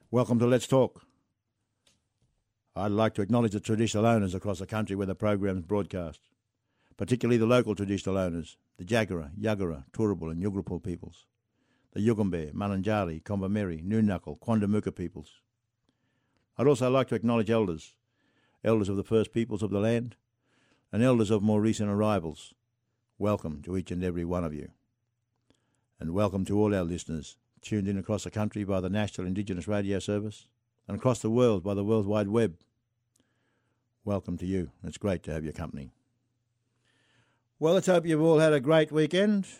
Welcome to Let's Talk. I'd like to acknowledge the traditional owners across the country where the program's broadcast, particularly the local traditional owners, the Jagera, Yagara, Turrbal and Yugrapul peoples, the Yugambeh, Malanjari, Kombumerri, Noonuccal, Quandamooka peoples. I'd also like to acknowledge elders of the first peoples of the land, and elders of more recent arrivals. Welcome to each and every one of you. And welcome to all our listeners tuned in across the country by the National Indigenous Radio Service and across the world by the World Wide Web. Welcome to you. It's great to have your company. Well, let's hope you've all had a great weekend.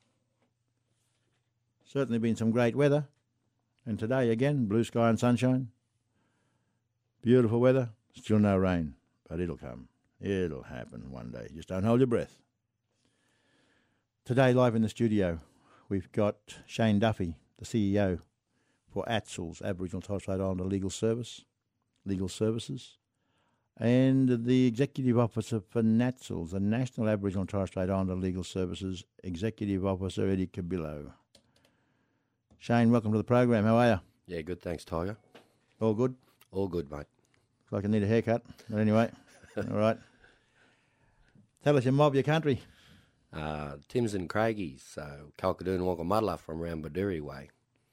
Certainly been some great weather. And today again, blue sky and sunshine. Beautiful weather. Still no rain, but it'll come. It'll happen one day. Just don't hold your breath. Today, live in the studio, we've got Shane Duffy, the CEO for ATSL's Aboriginal and Torres Strait Islander Legal Services, and the Executive Officer for NATSL's, the National Aboriginal and Torres Strait Islander Legal Services, Executive Officer Eddie Cabillo. Shane, welcome to the program. How are you? Yeah, good. Thanks, Tiger. All good? All good, mate. Looks like I need a haircut, but anyway, all right. Tell us your mob, your country. Tim's and Craigie's, so Kalkadoon and Wonkamuddla from around Baduri way.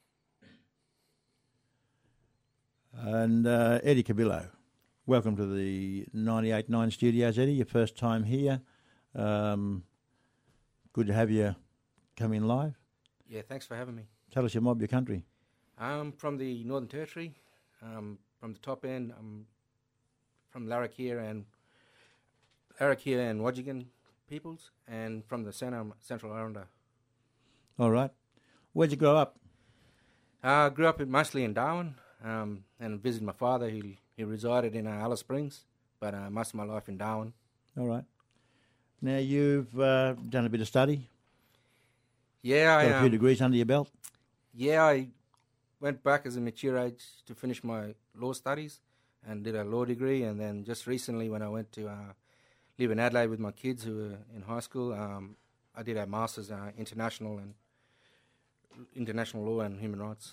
And Eddie Cabillo, welcome to the 98.9 studios, Eddie. Your first time here. Good to have you come in live. Yeah, thanks for having me. Tell us your mob, your country. I'm from the Northern Territory, from the top end. I'm from Larrakia and Wajigan peoples, and from the Central Islander. All right. Where'd you grow up? I grew up mostly in Darwin, and visited my father. He resided in Alice Springs, but most of my life in Darwin. All right. Now, you've done a bit of study? Yeah. Got a few degrees under your belt? Yeah, I went back as a mature age to finish my law studies and did a law degree, and then just recently when I went to live in Adelaide with my kids who were in high school, I did a master's international law and human rights.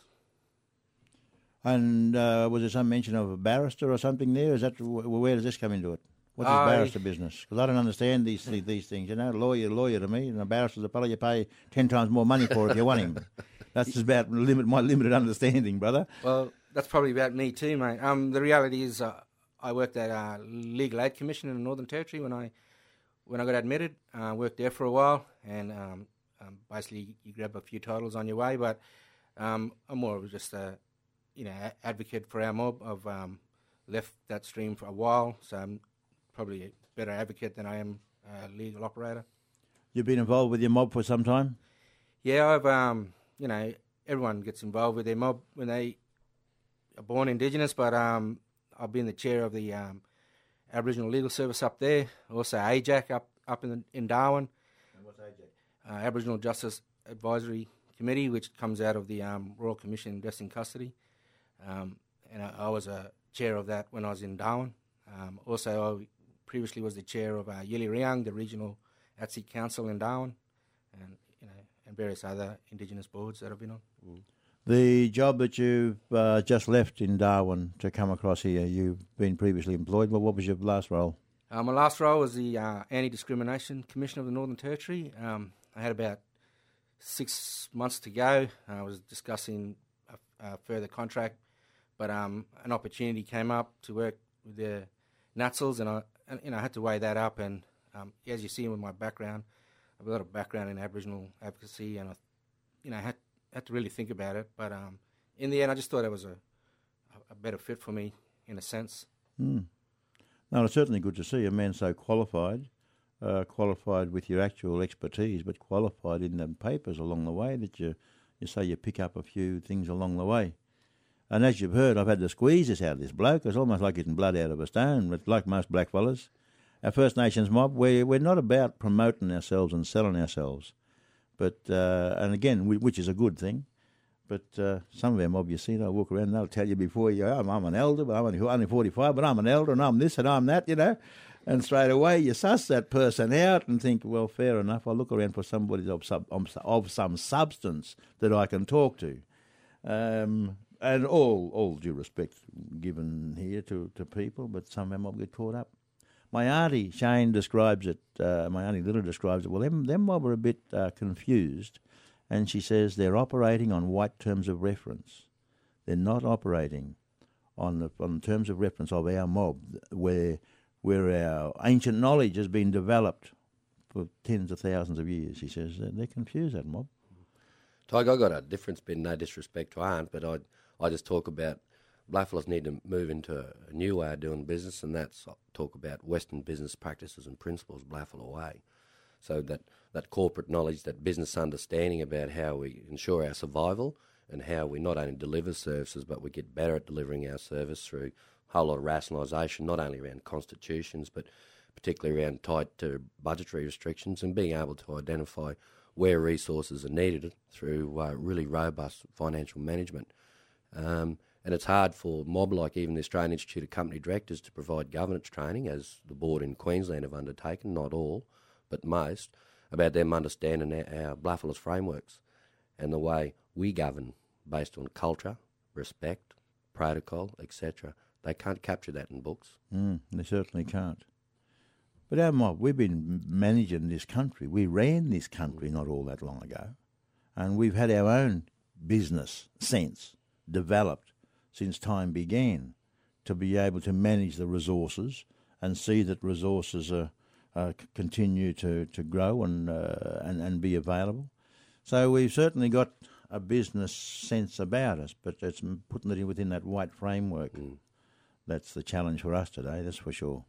And was there some mention of a barrister or something there? Is that where does this come into it? What's this barrister business? Because I don't understand these things. You know, lawyer to me, and a barrister's a fellow you pay 10 times more money for if you want him. That's just about my limited understanding, brother. Well, that's probably about me too, mate. The reality is, I worked at Legal Aid Commission in the Northern Territory when I got admitted. I worked there for a while, and basically you grab a few titles on your way. But I'm more of just a advocate for our mob. I've left that stream for a while, so I'm probably a better advocate than I am a legal operator. You've been involved with your mob for some time? Yeah, I've everyone gets involved with their mob when they are born Indigenous, but I've been the chair of the Aboriginal Legal Service up there, also AJAC up in Darwin. And what's AJAC? Aboriginal Justice Advisory Committee, which comes out of the Royal Commission in Deaths in Custody. And I was a chair of that when I was in Darwin. Also, I previously was the chair of Yili Riang, the Regional ATSI Council in Darwin, and various other Indigenous boards that I've been on. Mm. The job that you've just left in Darwin to come across here, you've been previously employed. Well, what was your last role? My last role was the Anti-Discrimination Commission of the Northern Territory. I had about 6 months to go. I was discussing a further contract, but an opportunity came up to work with the NATSLs, and I had to weigh that up. And as you see with my background, I have a lot of background in Aboriginal advocacy, and I had to really think about it. But in the end, I just thought it was a better fit for me, in a sense. Mm. No, it's certainly good to see a man so qualified with your actual expertise, but qualified in the papers along the way that you say you pick up a few things along the way. And as you've heard, I've had to squeeze this out of this bloke. It's almost like getting blood out of a stone, but like most blackfellas. Our First Nations mob, we're not about promoting ourselves and selling ourselves, but and again, which is a good thing. But some of our mob, you see, they'll walk around and they'll tell you before you, I'm an elder, but I'm only 45, but I'm an elder and I'm this and I'm that, And straight away you suss that person out and think, well, fair enough, I'll look around for somebody of some substance that I can talk to. And all due respect given here to people, but somehow mob get caught up. My auntie Shane describes it. My auntie Lilla describes it. Well, them mob are a bit confused, and she says they're operating on white terms of reference. They're not operating on terms of reference of our mob, where our ancient knowledge has been developed for tens of thousands of years. She says they're confused, that mob. Tig, I got a difference, been no disrespect to Aunt, but I just talk about blackfellas need to move into a new way of doing business, and that's talk about Western business practices and principles, blackfella way. So that corporate knowledge, that business understanding about how we ensure our survival and how we not only deliver services, but we get better at delivering our service through a whole lot of rationalisation, not only around constitutions, but particularly around tight to budgetary restrictions and being able to identify where resources are needed through really robust financial management. And it's hard for mob like even the Australian Institute of Company Directors to provide governance training, as the board in Queensland have undertaken, not all, but most, about them understanding our blackfellas frameworks and the way we govern based on culture, respect, protocol, etc. They can't capture that in books. They certainly can't. But our mob, we've been managing this country. We ran this country not all that long ago. And we've had our own business sense developed since time began to be able to manage the resources and see that resources continue to grow and be available. So we've certainly got a business sense about us, but it's putting it within that white framework. That's the challenge for us today, that's for sure.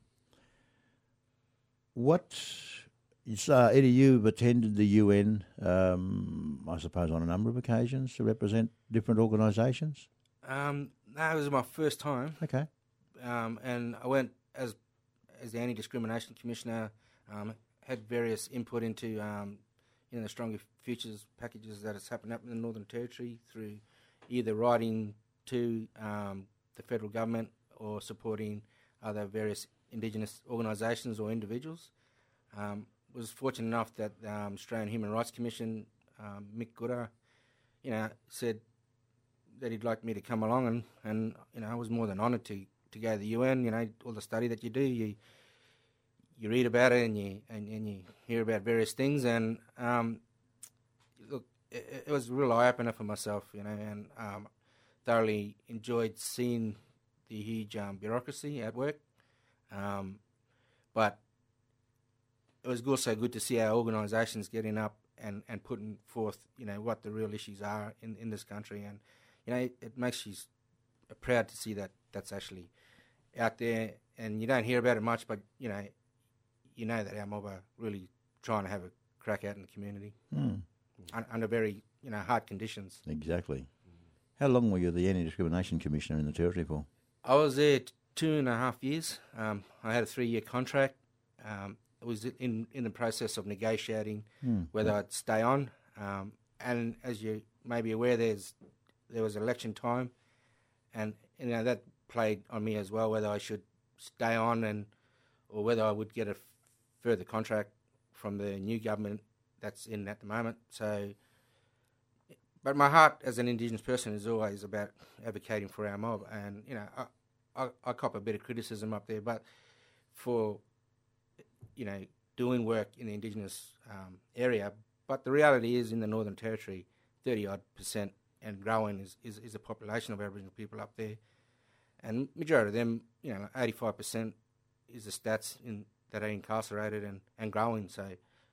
Eddie, you've attended the UN, I suppose, on a number of occasions to represent different organisations? No, it was my first time. Okay. And I went as the Anti-Discrimination Commissioner, had various input into the Stronger Futures packages that has happened up in the Northern Territory through either writing to the federal government or supporting other various Indigenous organisations or individuals. Was fortunate enough that Australian Human Rights Commission, Mick Gooder, said that he'd like me to come along, and I was more than honoured to go to the UN. All the study that you do, you read about it and you hear about various things, and look, it was a real eye opener for myself, and thoroughly enjoyed seeing the huge bureaucracy at work, but it was also good to see our organisations getting up and putting forth, what the real issues are in this country, and it makes you proud to see that that's actually out there, and you don't hear about it much, but you know that our mob are really trying to have a crack out in the community under very hard conditions. Exactly. How long were you the Anti-Discrimination Commissioner in the Territory for? I was there 2.5 years. I had a 3-year contract. I was in the process of negotiating whether I'd stay on. And as you may be aware, there was election time, and that played on me as well, whether I should stay on or whether I would get a further contract from the new government that's in at the moment. So, but my heart as an Indigenous person is always about advocating for our mob, and I cop a bit of criticism up there, but for doing work in the Indigenous area. But the reality is, in the Northern Territory, 30-odd% and growing is the population of Aboriginal people up there, and majority of them, 85% is the stats that are incarcerated and growing. So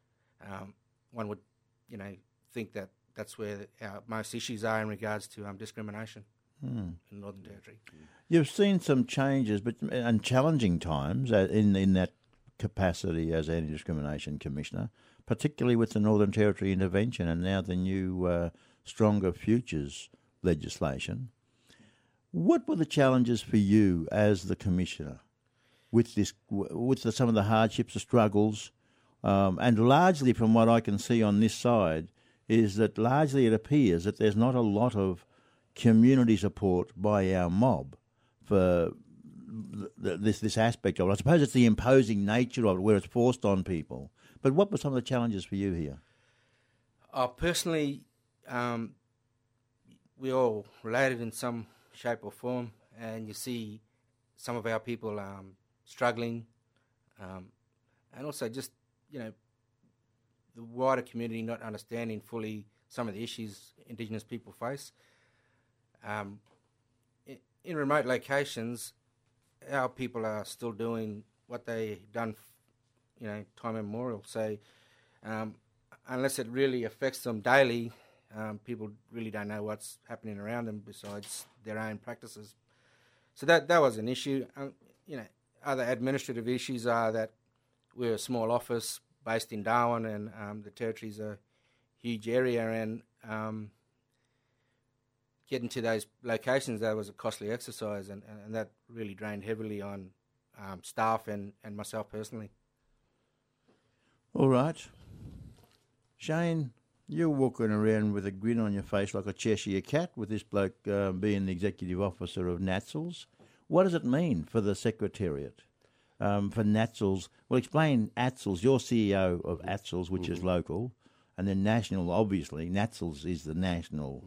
one would, think that that's where our most issues are in regards to discrimination in the Northern Territory. You've seen some changes, and challenging times in that capacity as Anti-Discrimination Commissioner, particularly with the Northern Territory intervention and now the new Stronger Futures legislation. What were the challenges for you as the Commissioner with some of the hardships, the struggles, and largely from what I can see on this side is that largely it appears that there's not a lot of community support by our mob for this aspect of it. I suppose it's the imposing nature of it, where it's forced on people. But what were some of the challenges for you here? Personally, we all related in some shape or form, and you see some of our people struggling, and also just, the wider community not understanding fully some of the issues Indigenous people face. In remote locations, our people are still doing what they've done, time immemorial. So unless it really affects them daily, people really don't know what's happening around them besides their own practices. So that was an issue. Other administrative issues are that we're a small office based in Darwin, and the territory's a huge area, and getting to those locations, that was a costly exercise, and that really drained heavily on staff and myself personally. All right. Shane, you're walking around with a grin on your face like a Cheshire cat with this bloke being the executive officer of NATSLS. What does it mean for the Secretariat? For NATSLS, well, explain ATSLS. You're CEO of ATSLS, which is local, and then national, obviously. NATSLS is the national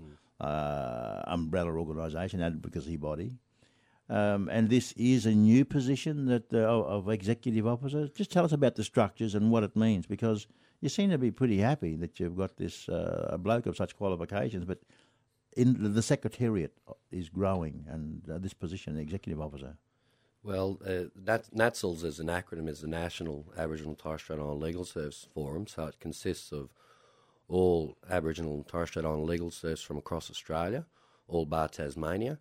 umbrella organisation, advocacy body. And this is a new position that of executive officer. Just tell us about the structures and what it means, because you seem to be pretty happy that you've got this a bloke of such qualifications, but in the Secretariat is growing, and this position, the executive officer. Well, NATSLS as an acronym is the National Aboriginal and Torres Strait Islander Legal Service Forum, so it consists of all Aboriginal and Torres Strait Islander legal service from across Australia, all bar Tasmania.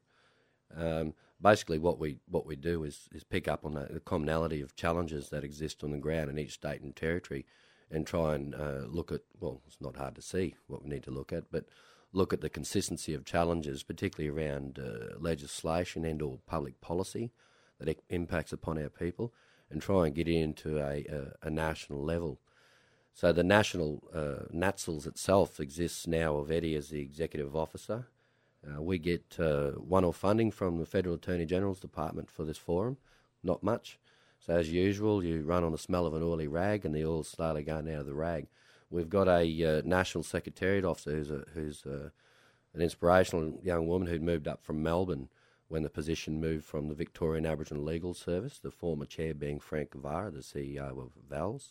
Basically, what we do is pick up on the commonality of challenges that exist on the ground in each state and territory, and try and look at, well, it's not hard to see what we need to look at, but look at the consistency of challenges, particularly around legislation and or public policy that impacts upon our people, and try and get into a national level. So the national NATSLS itself exists now of Eddie as the executive officer. We get one-off funding from the Federal Attorney General's Department for this forum, not much. So as usual, you run on the smell of an oily rag, and the oil's slowly going out of the rag. We've got a National Secretariat officer who's an inspirational young woman who'd moved up from Melbourne when the position moved from the Victorian Aboriginal Legal Service, the former chair being Frank Guevara, the CEO of VALS.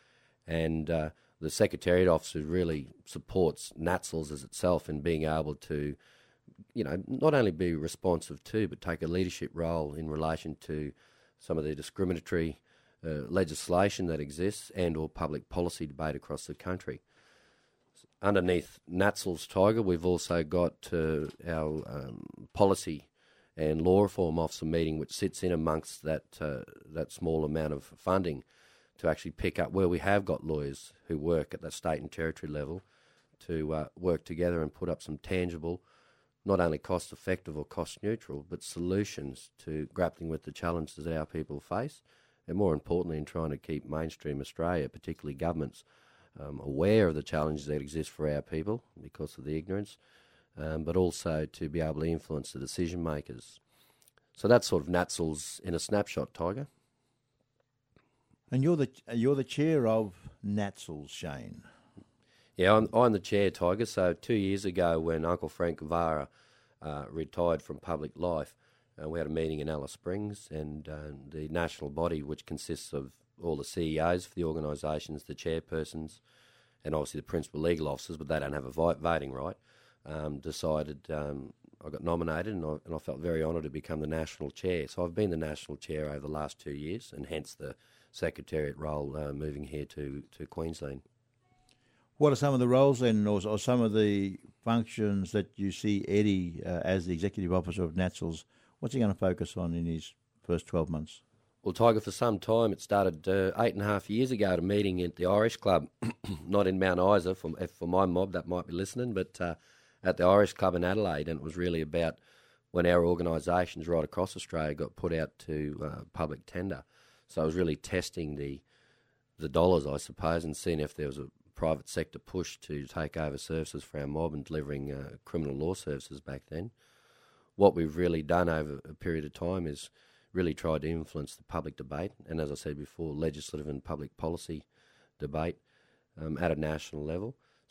And the Secretariat officer really supports NATSLS as itself in being able to, not only be responsive to, but take a leadership role in relation to some of the discriminatory legislation that exists and or public policy debate across the country. Underneath NATSLS Tiger, we've also got our policy and law reform officer meeting, which sits in amongst that small amount of funding to actually pick up where we have got lawyers who work at the state and territory level to work together and put up some tangible, not only cost-effective or cost-neutral, but solutions to grappling with the challenges that our people face, and more importantly, in trying to keep mainstream Australia, particularly governments, aware of the challenges that exist for our people because of the ignorance, but also to be able to influence the decision makers. So that's sort of NATSLS in a snapshot, Tiger. And you're the chair of NATSLS, Shane. Yeah, I'm the chair, Tiger. So 2 years ago, when Uncle Frank Guevara retired from public life, we had a meeting in Alice Springs, and the national body, which consists of all the CEOs for the organisations, the chairpersons, and obviously the principal legal officers, but they don't have a voting right, decided I got nominated, and I felt very honoured to become the national chair. So I've been the national chair over the last 2 years, and hence the Secretariat role moving here to Queensland. What are some of the roles then, or some of the functions that you see Eddie as the executive officer of NATSLS? What's he going to focus on in his first 12 months? Well, Tiger, for some time, it started 8.5 years ago at a meeting at the Irish Club, not in Mount Isa, for my mob that might be listening, but at the Irish Club in Adelaide, and it was really about when our organisations right across Australia got put out to public tender. So I was really testing the dollars, I suppose, and seeing if there was a private sector push to take over services for our mob and delivering criminal law services back then. What we've really done over a period of time is really tried to influence the public debate, and as I said before, legislative and public policy debate at a national level.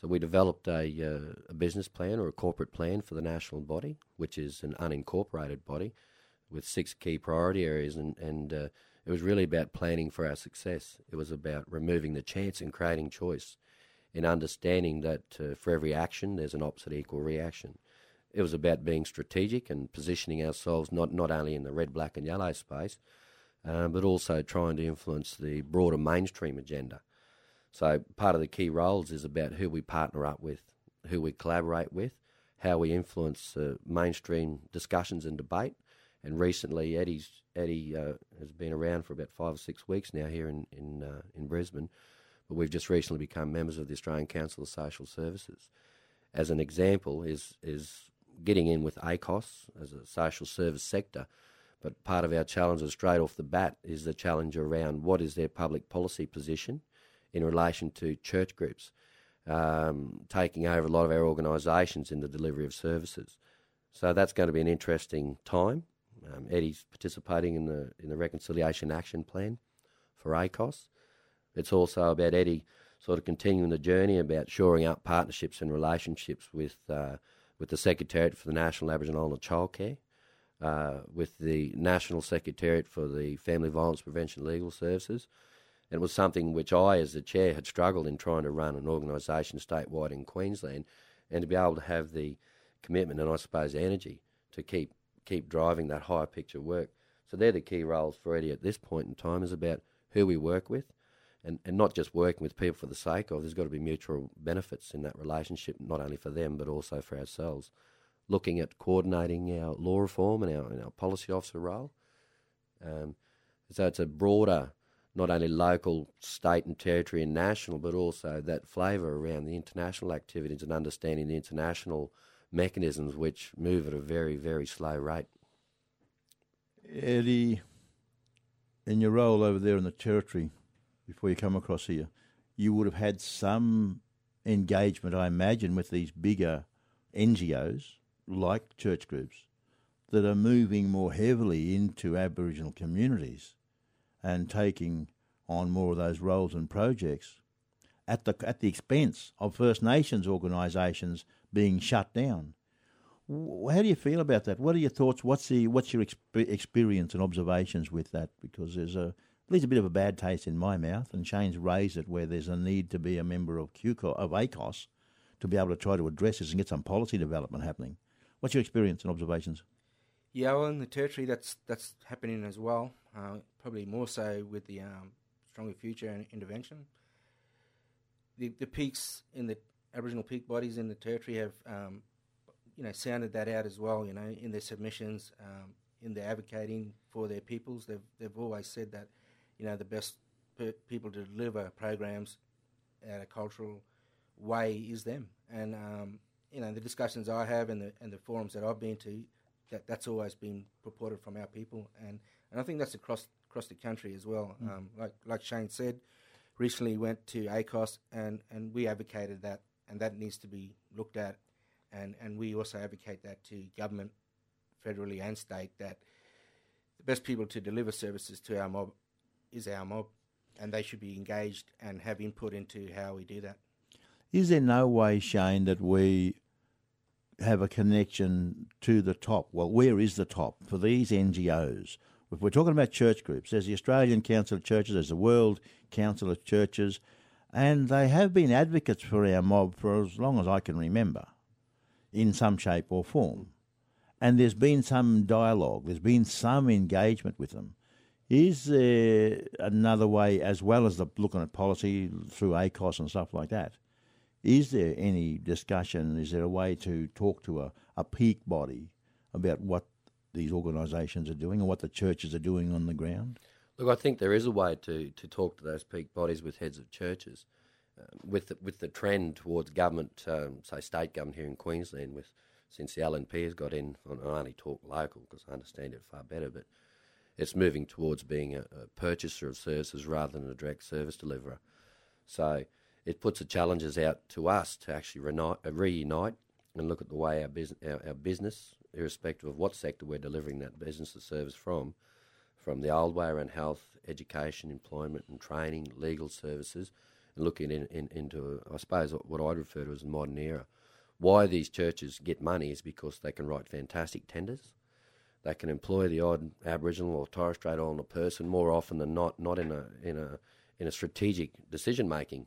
So we developed a business plan or a corporate plan for the national body, which is an unincorporated body, with 6 key priority areas, and it was really about planning for our success. It was about removing the chance and creating choice, in understanding that for every action there's an opposite equal reaction. It was about being strategic and positioning ourselves not only in the red, black and yellow space, but also trying to influence the broader mainstream agenda. So part of the key roles is about who we partner up with, who we collaborate with, how we influence mainstream discussions and debate. And recently, Eddie has been around for about 5 or 6 weeks now here in Brisbane, but we've just recently become members of the Australian Council of Social Services. As an example, is getting in with ACOS as a social service sector. But part of our challenges straight off the bat is the challenge around what is their public policy position in relation to church groups, taking over a lot of our organisations in the delivery of services. So that's going to be an interesting time. Eddie's participating in the Reconciliation Action Plan for ACOS. It's also about Eddie sort of continuing the journey about shoring up partnerships and relationships with the Secretariat for the National Aboriginal Islander Childcare, with the National Secretariat for the Family Violence Prevention Legal Services. And it was something which I, as the chair, had struggled in trying to run an organisation statewide in Queensland, and to be able to have the commitment and, I suppose, energy to keep driving that higher picture work. So they're the key roles for Eddie at this point in time, is about who we work with, and not just working with people for the sake of. There's got to be mutual benefits in that relationship, not only for them but also for ourselves. Looking at coordinating our law reform and our policy officer role. So it's a broader, not only local, state and territory and national, but also that flavour around the international activities and understanding the international mechanisms which move at a very, very slow rate. Eddie, in your role over there in the territory, before you come across here, you would have had some engagement, I imagine, with these bigger NGOs, like church groups, that are moving more heavily into Aboriginal communities and taking on more of those roles and projects at the expense of First Nations organisations being shut down. How do you feel about that? What are your thoughts? What's your experience and observations with that? Because there's at least a bit of a bad taste in my mouth, and Shane's raised it where there's a need to be a member of ACOS to be able to try to address this and get some policy development happening. What's your experience and observations? Yeah, well, in the territory, that's happening as well. Probably more so with the Stronger Future and intervention. The peaks in the Aboriginal peak bodies in the territory have, sounded that out as well. In their submissions, in their advocating for their peoples, they've always said that, the best people to deliver programs at a cultural way is them. And the discussions I have and the forums that I've been to, that's always been purported from our people, and I think that's across the country as well. Like Shane said, recently went to ACOS and we advocated that, and that needs to be looked at, and we also advocate that to government, federally and state, that the best people to deliver services to our mob is our mob, and they should be engaged and have input into how we do that. Is there no way, Shane, that we have a connection to the top? Well, where is the top for these NGOs? If we're talking about church groups, there's the Australian Council of Churches, there's the World Council of Churches, and they have been advocates for our mob for as long as I can remember, in some shape or form. And there's been some dialogue, there's been some engagement with them. Is there another way, as well as looking at policy through ACOS and stuff like that? Is there any discussion, is there a way to talk to a peak body about what these organisations are doing and what the churches are doing on the ground? Look, I think there is a way to talk to those peak bodies with heads of churches. With the trend towards government, say state government here in Queensland, since the LNP has got in, I only talk local because I understand it far better, but it's moving towards being a purchaser of services rather than a direct service deliverer. So it puts the challenges out to us to actually reunite and look at the way our business, irrespective of what sector we're delivering that business or service from the old way around health, education, employment and training, legal services, and looking into, I suppose, what I'd refer to as the modern era. Why these churches get money is because they can write fantastic tenders. They can employ the odd Aboriginal or Torres Strait Islander person more often than not in a strategic decision-making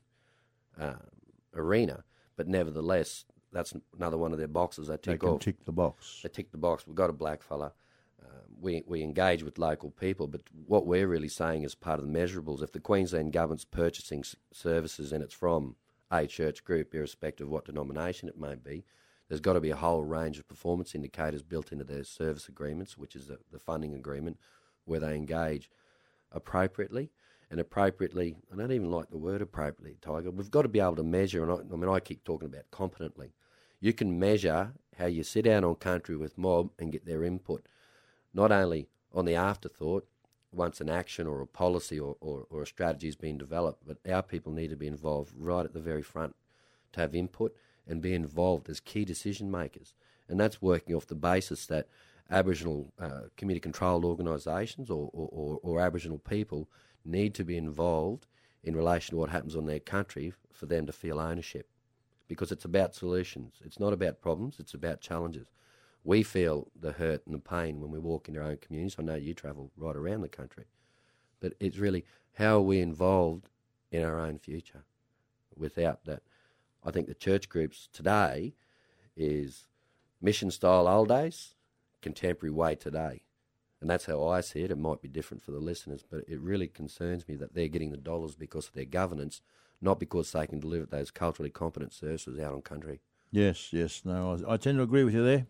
arena. But nevertheless, that's another one of their boxes they tick off. Tick the box. They tick the box. We've got a black fella. We engage with local people, but what we're really saying as part of the measurables, if the Queensland government's purchasing services and it's from a church group, irrespective of what denomination it may be, there's got to be a whole range of performance indicators built into their service agreements, which is the funding agreement, where they engage appropriately. And appropriately, I don't even like the word appropriately, Tiger. We've got to be able to measure, and I keep talking about competently. You can measure how you sit down on country with mob and get their input, not only on the afterthought, once an action or a policy or a strategy has been developed, but our people need to be involved right at the very front to have input and be involved as key decision makers. And that's working off the basis that Aboriginal community-controlled organisations or Aboriginal people need to be involved in relation to what happens on their country for them to feel ownership. Because it's about solutions. It's not about problems, it's about challenges. We feel the hurt and the pain when we walk in our own communities. I know you travel right around the country. But it's really, how are we involved in our own future? Without that, I think the church groups today is mission-style old days, contemporary way today. And that's how I see it. It might be different for the listeners, but it really concerns me that they're getting the dollars because of their governance, not because they can deliver those culturally competent services out on country. Yes. No, I tend to agree with you there.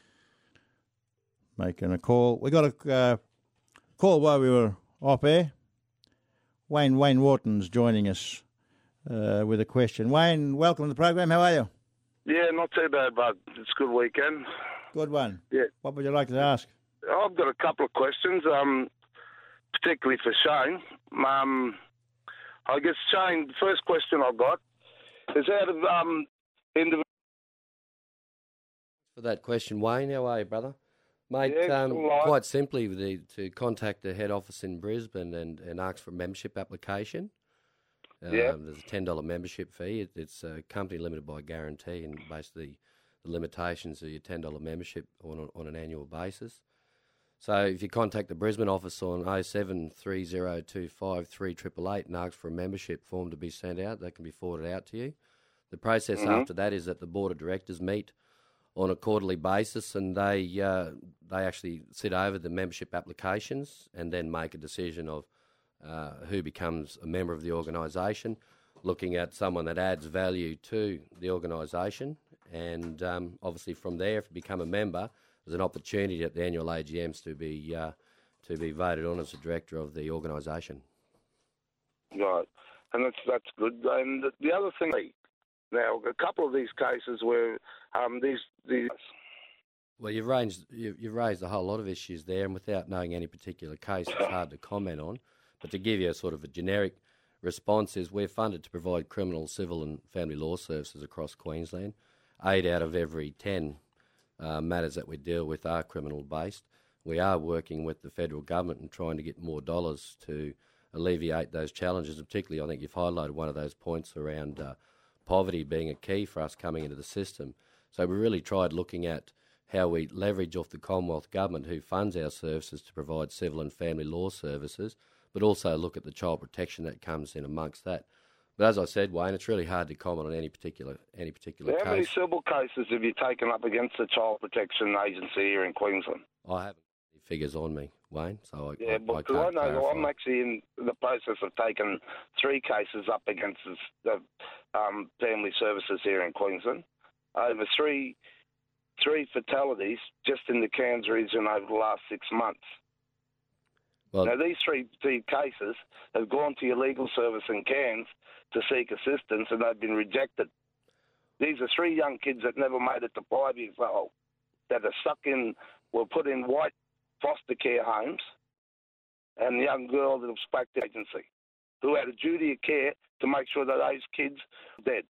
Making a call. We got a call while we were off air. Wayne Wharton's joining us with a question. Wayne, welcome to the program. How are you? Yeah, not too bad, bud. It's a good weekend. Good one. Yeah. What would you like to ask? I've got a couple of questions, particularly for Shane. I guess, Shane, the first question I've got is out of individual... For that question, Wayne, how are you, brother? Mate, Yeah, quite simply, to contact the head office in Brisbane and ask for a membership application. Yeah. There's a $10 membership fee. It's a company limited by guarantee, and basically the limitations are your $10 membership on an annual basis. So if you contact the Brisbane office on 0730253888 and ask for a membership form to be sent out, that can be forwarded out to you. The process after that is that the board of directors meet on a quarterly basis, and they actually sit over the membership applications and then make a decision of who becomes a member of the organisation, looking at someone that adds value to the organisation, and obviously from there, if you become a member, there's an opportunity at the annual AGMs to be voted on as a director of the organisation. Right, and that's good. And the other thing, now a couple of these cases where these Well, you've raised a whole lot of issues there, and without knowing any particular case, it's hard to comment on. But to give you a sort of a generic response is we're funded to provide criminal, civil and family law services across Queensland. 8 out of every 10 matters that we deal with are criminal-based. We are working with the federal government and trying to get more dollars to alleviate those challenges. Particularly, I think you've highlighted one of those points around poverty being a key for us coming into the system. So we really tried looking at how we leverage off the Commonwealth Government, who funds our services, to provide civil and family law services, but also look at the child protection that comes in amongst that. But as I said, Wayne, it's really hard to comment on any particular case. How many civil cases have you taken up against the Child Protection Agency here in Queensland? I haven't any figures on me, Wayne, so I can't I know clarify. I'm actually in the process of taking 3 cases up against the family services here in Queensland. Over three fatalities just in the Cairns region over the last 6 months. Well, Now, these three cases have gone to your legal service in Cairns to seek assistance, and they've been rejected. These are 3 young kids that never made it to 5 years old, that were put in white foster care homes, and the young girl that was back to the agency, who had a duty of care to make sure that those kids were dead.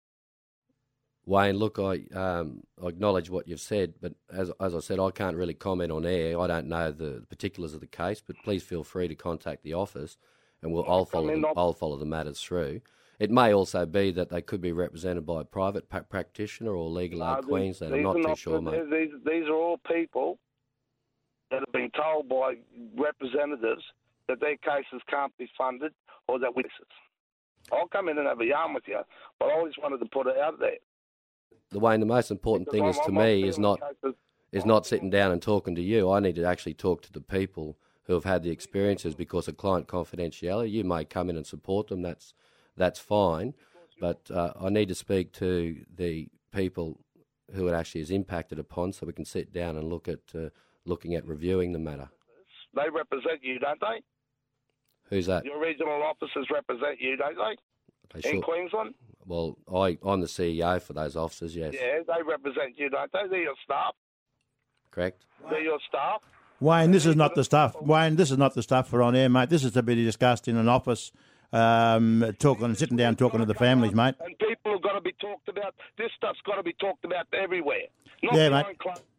Wayne, look, I acknowledge what you've said, but as I said, I can't really comment on air. I don't know the particulars of the case, but please feel free to contact the office, and I'll follow the matters through. It may also be that they could be represented by a private practitioner or Legal Aid Queensland. I'm not too sure, mate. These are all people that have been told by representatives that their cases can't be funded or that witnesses. I'll come in and have a yarn with you, but I always wanted to put it out there. The most important thing is to me is not sitting down and talking to you. I need to actually talk to the people who have had the experiences because of client confidentiality. You may come in and support them. That's fine, but I need to speak to the people who it actually is impacted upon, so we can sit down and look at looking at reviewing the matter. They represent you, don't they? Who's that? Your regional officers represent you, don't they? In Queensland? Well, I'm the CEO for those officers, yes. Yeah, they represent you, don't they? They're your staff. Correct. They're your staff. Wayne, this is not the stuff. Wayne, this is not the stuff for on air, mate. This is to be discussed in an office, sitting down, talking to the families, mate. And people have got to be talked about. This stuff's got to be talked about everywhere. Not yeah, mate.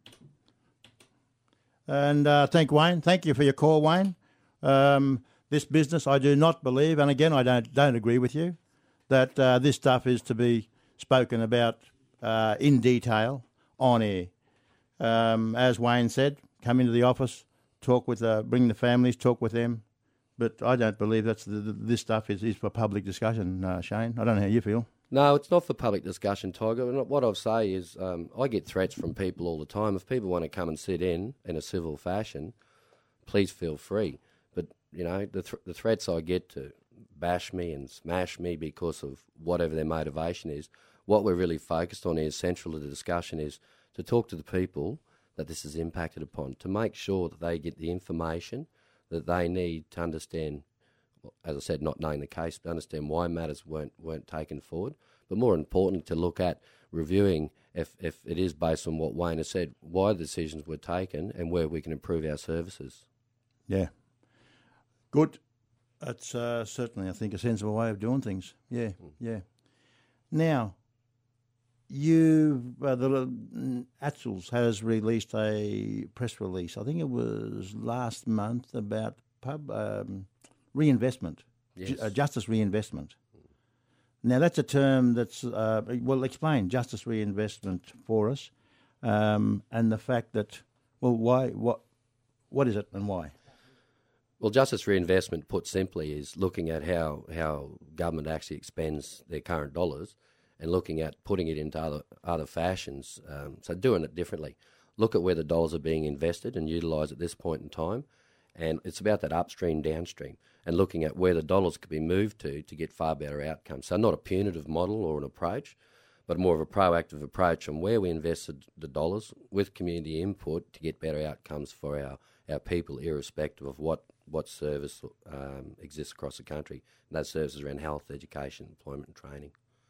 And thank you for your call, Wayne. This business, I do not believe, and again, I don't agree with you, that this stuff is to be spoken about in detail on air. As Wayne said, come into the office, talk with, bring the families, talk with them. But I don't believe this stuff is for public discussion, Shane. I don't know how you feel. No, it's not for public discussion, Tiger. And what I'll say is I get threats from people all the time. If people want to come and sit in a civil fashion, please feel free. But, you know, the threats I get to bash me and smash me because of whatever their motivation is, what we're really focused on is central to the discussion is to talk to the people that this is impacted upon, to make sure that they get the information that they need to understand, as I said, not knowing the case, but understand why matters weren't taken forward. But more importantly, to look at reviewing, if it is based on what Wayne has said, why the decisions were taken and where we can improve our services. Yeah. Good. That's certainly, I think, a sensible way of doing things. Yeah, yeah. Now, ATSLS has released a press release, I think it was last month, about reinvestment, yes. Justice reinvestment. Now, that's a term that's, explain justice reinvestment for us, and the fact that, what is it and why? Well, justice reinvestment, put simply, is looking at how government actually expends their current dollars and looking at putting it into other fashions, so doing it differently. Look at where the dollars are being invested and utilise at this point in time, and it's about that upstream, downstream, and looking at where the dollars could be moved to get far better outcomes. So not a punitive model or an approach, but more of a proactive approach on where we invested the dollars with community input to get better outcomes for our people, irrespective of what service exists across the country. And those services around health, education, employment and training.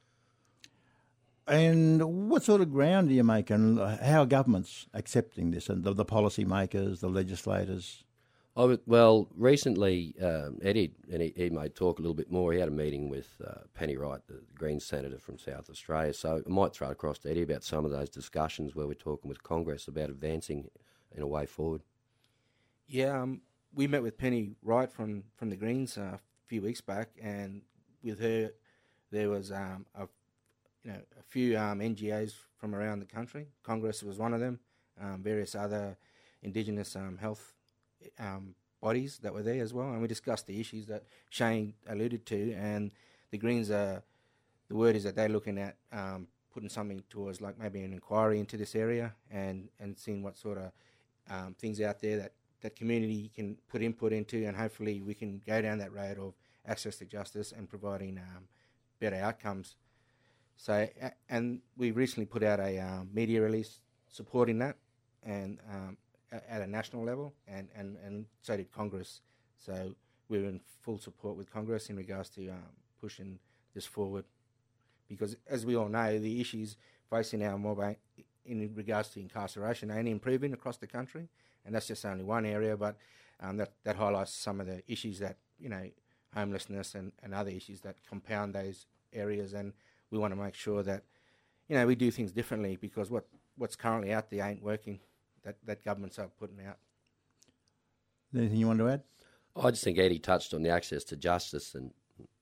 And what sort of ground do you make, and how are governments accepting this, and the policy makers, the legislators? Well, recently, Eddie, and he may talk a little bit more, he had a meeting with Penny Wright, the Greens Senator from South Australia, so I might throw across to Eddie about some of those discussions where we're talking with Congress about advancing in a way forward. Yeah, we met with Penny Wright from the Greens a few weeks back, and with her there was a few NGOs from around the country. Congress was one of them, various other Indigenous health bodies that were there as well, and we discussed the issues that Shane alluded to. And the Greens the word is that they're looking at putting something towards like maybe an inquiry into this area and seeing what sort of things out there that community can put input into, and hopefully we can go down that road of access to justice and providing better outcomes. So, and we recently put out a media release supporting that, and at a national level, and so did Congress. So we're in full support with Congress in regards to pushing this forward, because as we all know, the issues facing our mob in regards to incarceration are only improving across the country, and that's just only one area, but that highlights some of the issues that, homelessness and other issues that compound those areas. And we want to make sure that, we do things differently, because what's currently out there ain't working, that governments are putting out. Anything you want to add? I just think Eddie touched on the access to justice, and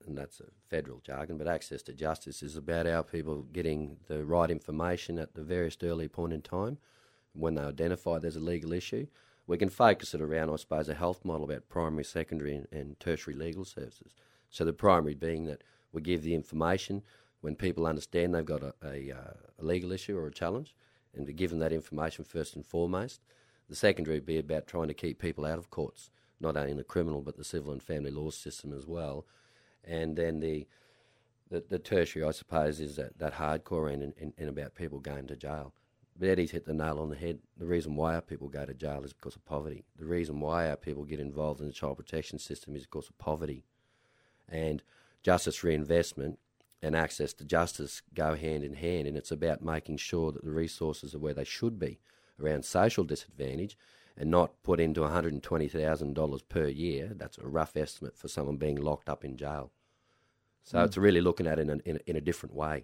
and that's a federal jargon, but access to justice is about our people getting the right information at the very early point in time. When they identify there's a legal issue, we can focus it around, I suppose, a health model about primary, secondary and tertiary legal services. So the primary being that we give the information when people understand they've got a legal issue or a challenge, and to give them that information first and foremost. The secondary would be about trying to keep people out of courts, not only in the criminal but the civil and family law system as well. And then the tertiary, I suppose, is that hardcore end and about people going to jail. But Eddie's hit the nail on the head. The reason why our people go to jail is because of poverty. The reason why our people get involved in the child protection system is because of poverty. And justice reinvestment and access to justice go hand in hand, and it's about making sure that the resources are where they should be around social disadvantage and not put into $120,000 per year. That's a rough estimate for someone being locked up in jail. So it's really looking at it in a different way.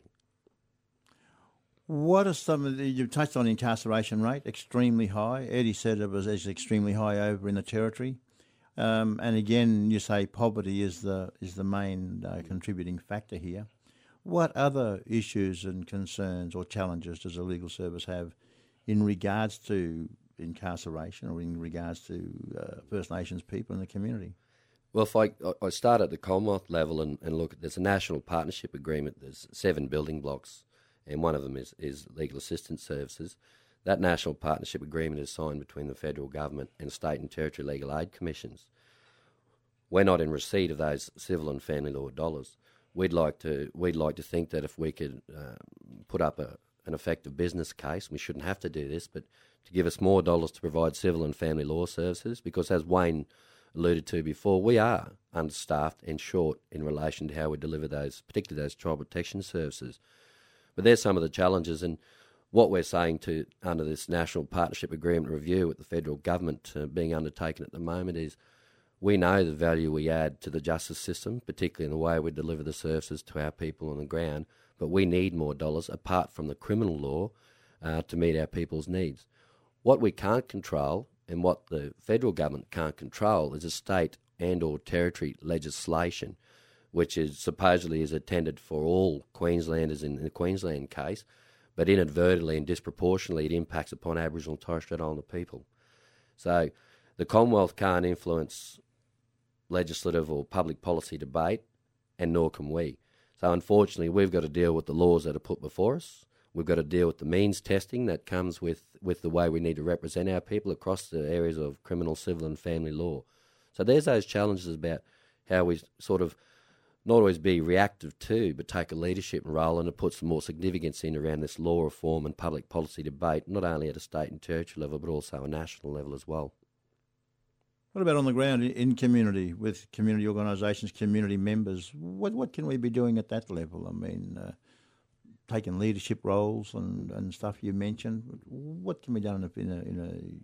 What are some of you touched on incarceration rate, extremely high. Eddie said it was extremely high over in the Territory. And again, you say poverty is the main contributing factor here. What other issues and concerns or challenges does the legal service have in regards to incarceration or in regards to First Nations people in the community? Well, if I start at the Commonwealth level and look, there's a national partnership agreement. There's 7 building blocks, and one of them is legal assistance services. That national partnership agreement is signed between the federal government and state and territory legal aid commissions. We're not in receipt of those civil and family law dollars. We'd like to think that if we could put up an effective business case, we shouldn't have to do this, but to give us more dollars to provide civil and family law services, because as Wayne alluded to before, we are understaffed and short in relation to how we deliver those, particularly those child protection services. But there's some of the challenges, and what we're saying to under this National Partnership Agreement review with the federal government being undertaken at the moment is we know the value we add to the justice system, particularly in the way we deliver the services to our people on the ground, but we need more dollars apart from the criminal law to meet our people's needs. What we can't control and what the federal government can't control is a state and or territory legislation, which is supposedly is intended for all Queenslanders in the Queensland case, but inadvertently and disproportionately it impacts upon Aboriginal and Torres Strait Islander people. So the Commonwealth can't influence legislative or public policy debate, and nor can we. So unfortunately, we've got to deal with the laws that are put before us. We've got to deal with the means testing that comes with the way we need to represent our people across the areas of criminal, civil and family law. So there's those challenges about how we sort of not always be reactive to, but take a leadership role and to put some more significance in around this law reform and public policy debate, not only at a state and territory level, but also a national level as well. What about on the ground in community, with community organisations, community members? What can we be doing at that level? I mean, taking leadership roles and stuff you mentioned. What can be done in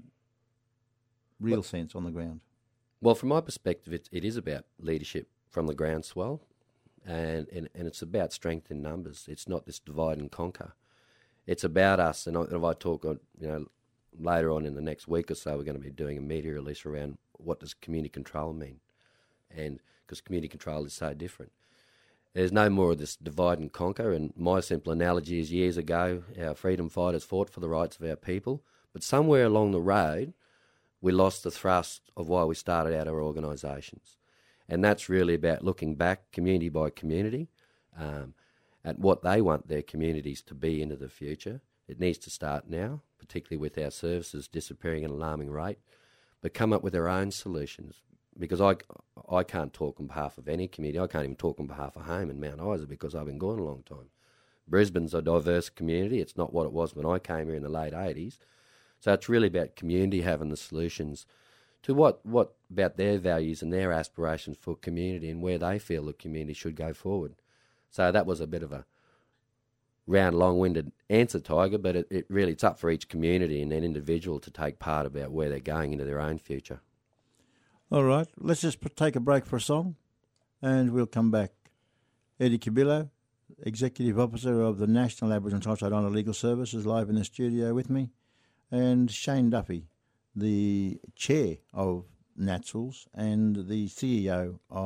a real sense on the ground? Well, from my perspective, it is about leadership from the groundswell, and it's about strength in numbers. It's not this divide and conquer. It's about us, and if I talk, later on in the next week or so, we're going to be doing a media release around what does community control mean, and because community control is so different. There's no more of this divide and conquer, and my simple analogy is years ago, our freedom fighters fought for the rights of our people, but somewhere along the road, we lost the thrust of why we started out our organisations. And that's really about looking back, community by community, at what they want their communities to be into the future. It needs to start now, particularly with our services disappearing at an alarming rate, but come up with their own solutions. Because I can't talk on behalf of any community. I can't even talk on behalf of home in Mount Isa because I've been gone a long time. Brisbane's a diverse community. It's not what it was when I came here in the late 80s. So it's really about community having the solutions to what about their values and their aspirations for community and where they feel the community should go forward. So that was a bit of a round, long-winded answer, Tiger, but it really, it's up for each community and an individual to take part about where they're going into their own future. All right, let's just take a break for a song and we'll come back. Eddie Cubillo, Executive Officer of the National Aboriginal and Torres Strait Islander Legal Service, is live in the studio with me, and Shane Duffy, the Chair of NATSLs and the CEO of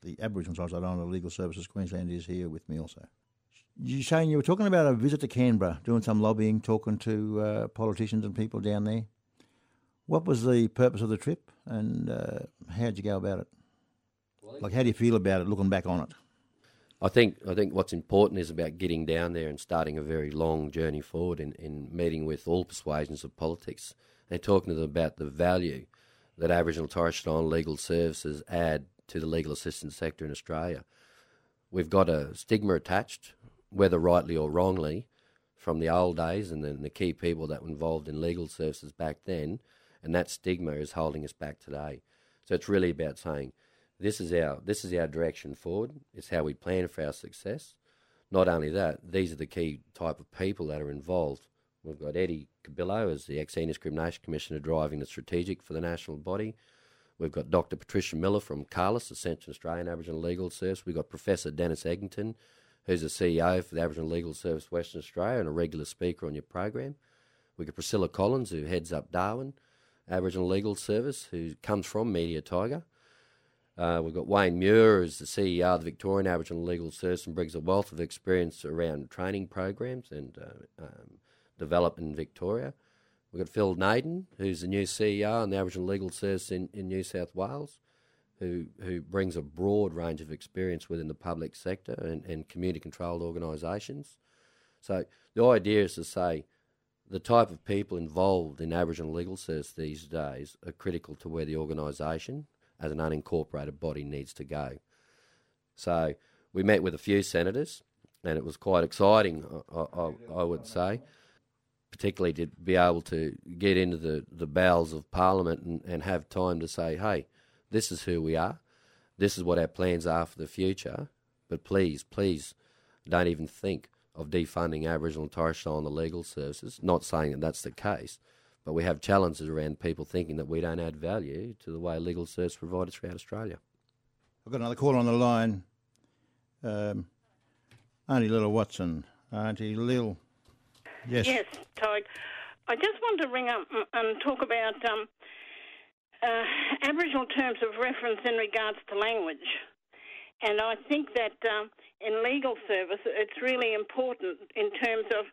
the Aboriginal Torres Strait Islander Legal Services Queensland is here with me also. You saying you were talking about a visit to Canberra, doing some lobbying, talking to politicians and people down there. What was the purpose of the trip, and how did you go about it? Like, how do you feel about it, looking back on it? I think what's important is about getting down there and starting a very long journey forward in meeting with all persuasions of politics and talking to them about the value that Aboriginal and Torres Strait Islander legal services add to the legal assistance sector in Australia. We've got a stigma attached, whether rightly or wrongly, from the old days and then the key people that were involved in legal services back then, and that stigma is holding us back today. So it's really about saying, this is our direction forward. It's how we plan for our success. Not only that, these are the key type of people that are involved. We've got Eddie Cabillo as the Ex-Discrimination Commissioner driving the strategic for the national body. We've got Dr. Patricia Miller from CALIS, the Central Australian Aboriginal Legal Service. We've got Professor Dennis Egginton, who's the CEO for the Aboriginal Legal Service Western Australia and a regular speaker on your program. We've got Priscilla Collins, who heads up Darwin Aboriginal Legal Service, who comes from Media Tiger. We've got Wayne Muir as the CEO of the Victorian Aboriginal Legal Service and brings a wealth of experience around training programs and development in Victoria. We've got Phil Naden, who's the new CEO in the Aboriginal Legal Service in New South Wales, who brings a broad range of experience within the public sector and community-controlled organisations. So the idea is to say the type of people involved in Aboriginal legal service these days are critical to where the organisation, as an unincorporated body, needs to go. So we met with a few senators, and it was quite exciting, I would say, particularly to be able to get into the bowels of Parliament and have time to say, hey, this is who we are, this is what our plans are for the future, but please don't even think of defunding Aboriginal and Torres Strait Islander legal services. Not saying that that's the case, but we have challenges around people thinking that we don't add value to the way legal service providers throughout Australia. I've got another caller on the line. Auntie Lil Watson. Auntie Lil. Yes. Yes, Todd. I just want to ring up and talk about Aboriginal terms of reference in regards to language. And I think that in legal service, it's really important in terms of,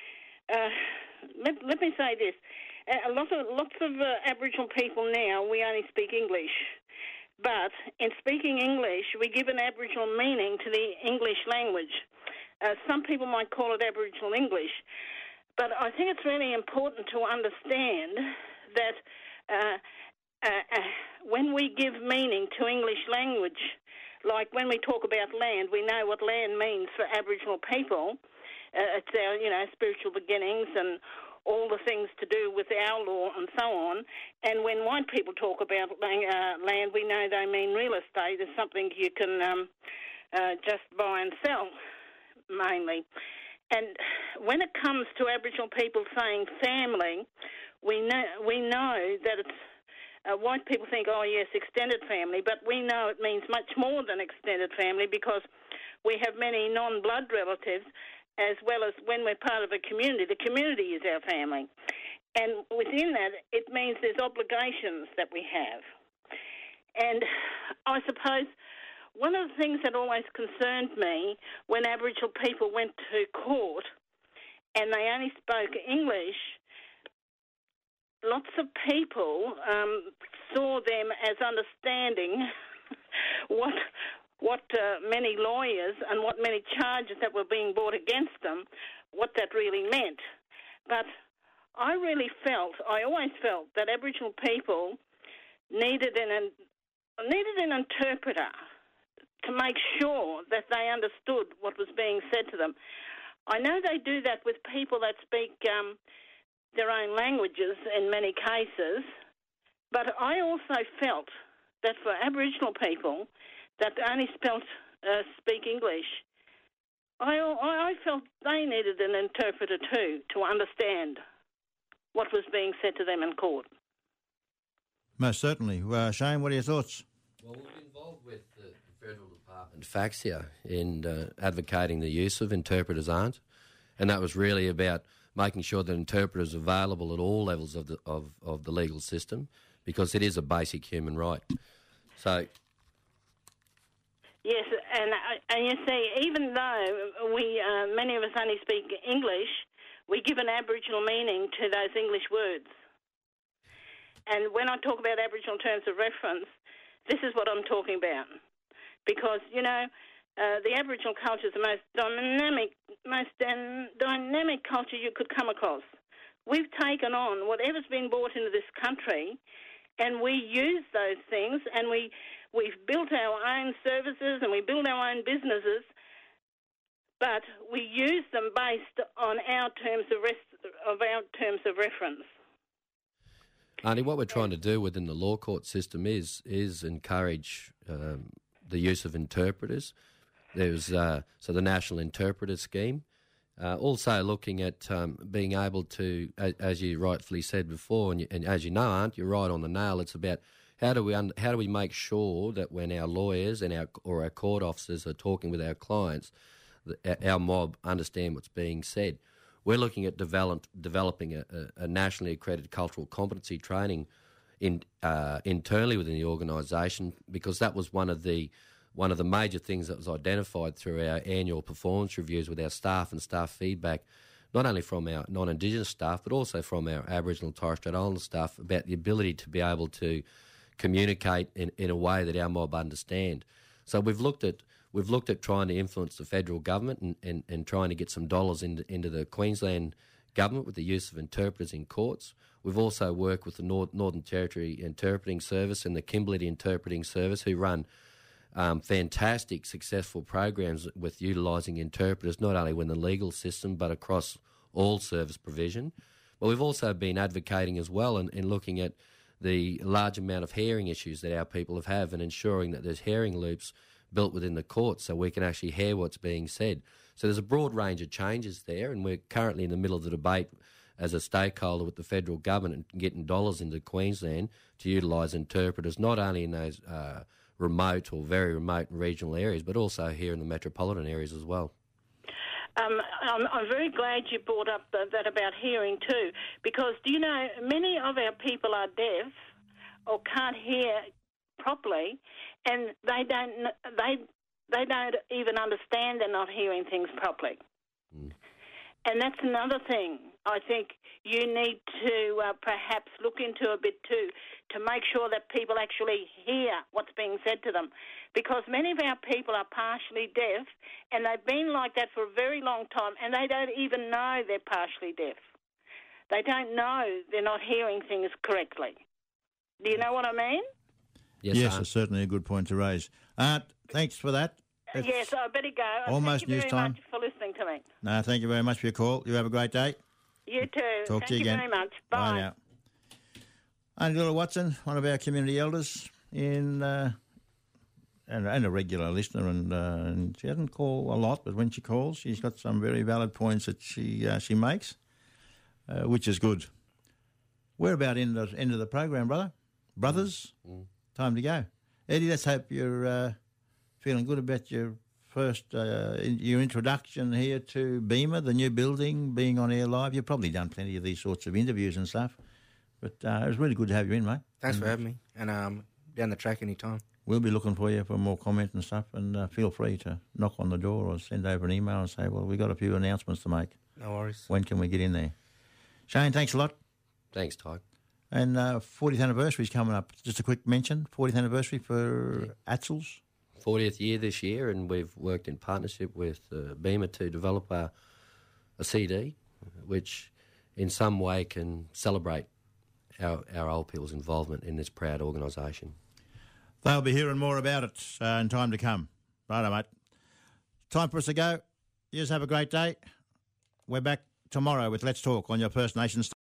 let me say this, lots of Aboriginal people now, we only speak English. But in speaking English, we give an Aboriginal meaning to the English language. Some people might call it Aboriginal English. But I think it's really important to understand that when we give meaning to English language, like when we talk about land, we know what land means for Aboriginal people. It's our, spiritual beginnings and all the things to do with our law and so on. And when white people talk about land, we know they mean real estate. It's something you can just buy and sell, mainly. And when it comes to Aboriginal people saying family, we know that it's white people think, oh yes, extended family, but we know it means much more than extended family because we have many non-blood relatives, as well as when we're part of a community, the community is our family. And within that, it means there's obligations that we have. And I suppose one of the things that always concerned me when Aboriginal people went to court and they only spoke English, lots of people saw them as understanding what many lawyers and what many charges that were being brought against them, what that really meant. But I always felt that Aboriginal people needed an interpreter to make sure that they understood what was being said to them. I know they do that with people that speak their own languages in many cases, but I also felt that for Aboriginal people that only speak English, I felt they needed an interpreter too to understand what was being said to them in court. Most certainly. Shane, what are your thoughts? Well, we've been involved with the Federal Department of FAXIA in advocating the use of interpreters aren't, and that was really about making sure that interpreters are available at all levels of the legal system, because it is a basic human right. So Yes, and you see, even though we many of us only speak English, we give an Aboriginal meaning to those English words. And when I talk about Aboriginal terms of reference, this is what I'm talking about. Because, you know, the Aboriginal culture is the most dynamic culture you could come across. We've taken on whatever's been brought into this country, and we use those things, and we've built our own services and we build our own businesses, but we use them based on our terms of reference. Auntie, what we're trying to do within the law court system is encourage the use of interpreters. There's so the National Interpreter Scheme. Also looking at being able to, as you rightfully said before, and as you know, Aunt, you're right on the nail. It's about how do we make sure that when our lawyers and our court officers are talking with our clients, our mob understand what's being said. We're looking at developing a nationally accredited cultural competency training internally within the organisation, because that was one of the major things that was identified through our annual performance reviews with our staff and staff feedback, not only from our non-Indigenous staff but also from our Aboriginal and Torres Strait Islander staff, about the ability to be able to communicate in a way that our mob understand. So we've looked at trying to influence the federal government and trying to get some dollars into the Queensland government with the use of interpreters in courts. We've also worked with the Northern Territory Interpreting Service and the Kimberley Interpreting Service, who run fantastic, successful programs with utilising interpreters, not only within the legal system but across all service provision. But we've also been advocating as well in looking at the large amount of hearing issues that our people have and ensuring that there's hearing loops built within the courts so we can actually hear what's being said. So there's a broad range of changes there, and we're currently in the middle of the debate as a stakeholder with the federal government and getting dollars into Queensland to utilise interpreters, not only in those remote or very remote and regional areas, but also here in the metropolitan areas as well. I'm very glad you brought up that about hearing too, because do you know many of our people are deaf or can't hear properly, and they don't even understand they're not hearing things properly. And that's another thing I think you need to perhaps look into a bit too, to make sure that people actually hear what's being said to them. Because many of our people are partially deaf, and they've been like that for a very long time, and they don't even know they're partially deaf. They don't know they're not hearing things correctly. Do you know what I mean? Yes, it's certainly a good point to raise. Thanks for that. Yes, I better go. Almost news time. Thank you very much for listening to me. No, thank you very much for your call. You have a great day. You too. Talk to you again. Thank you very much. Bye. Bye now. Auntie Lila Watson, one of our community elders, and a regular listener, and she doesn't call a lot, but when she calls, she's got some very valid points that she makes, which is good. We're about in the end of the program, brothers. Time to go. Eddie, let's hope you're feeling good about your first your introduction here to Beamer, the new building, being on air live. You've probably done plenty of these sorts of interviews and stuff, but it was really good to have you in, mate. Thanks for having me, and down the track anytime. We'll be looking for you for more comment and stuff, and feel free to knock on the door or send over an email and say, well, we've got a few announcements to make. No worries. When can we get in there? Shane, thanks a lot. Thanks, Ty. And 40th anniversary is coming up. Just a quick mention, 40th anniversary for Atzel's. 40th year this year, and we've worked in partnership with Beamer to develop a CD which in some way can celebrate our old people's involvement in this proud organisation. They'll be hearing more about it in time to come. Righto, mate. Time for us to go. You just have a great day. We're back tomorrow with Let's Talk on your First Nations.